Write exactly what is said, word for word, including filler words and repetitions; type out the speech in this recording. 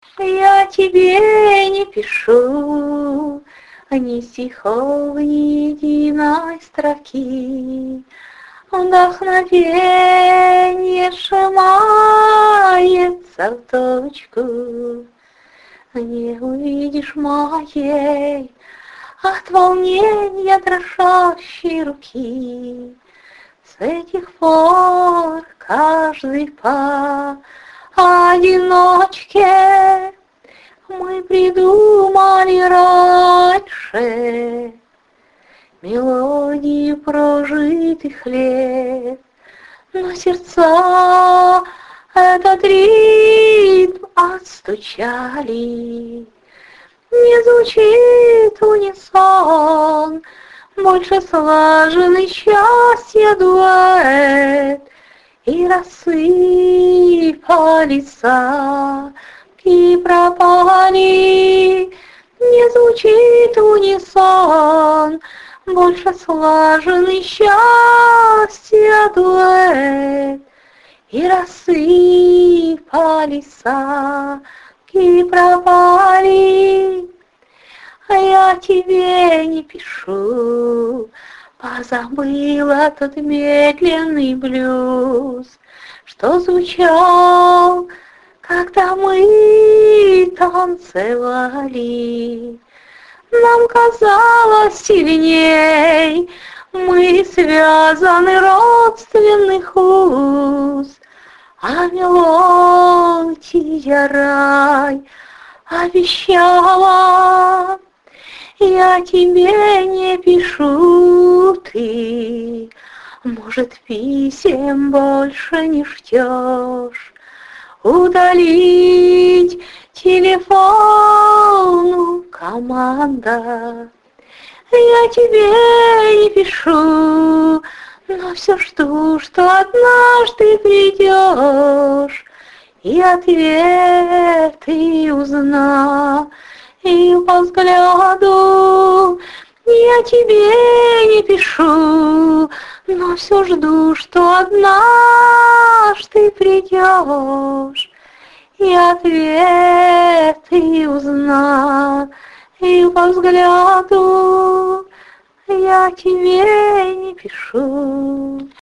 Я тебе не пишу ни стихов, ни единой строки. Вдохновение сжимается в точку. Не увидишь моей от волнения дрожащей руки. С этих пор каждый по одиночке мы придумали раньше мелодии прожитых лет, но сердца этот ритм отстучали. Не звучит унисон, больше слаженный счастья дуэт, и рассыпались и пропали. Не звучит унисон, больше слаженный счастья дуэт, и рассыпались и пропали. А я тебе не пишу, позабыла тот медленный блюз, что звучал, когда мы танцевали. Нам казалось сильней, мы связаны родственных уз, а мелодия рай обещала. Я тебе не пишу, ты, может, писем больше не ждешь. Удалить телефон команда. Я тебе не пишу, но все жду, что однажды придешь, и ответы узнаю. И по взгляду я тебе не пишу, но все жду, что однажды придешь, и ответы узнаю. И по взгляду я тебе не пишу.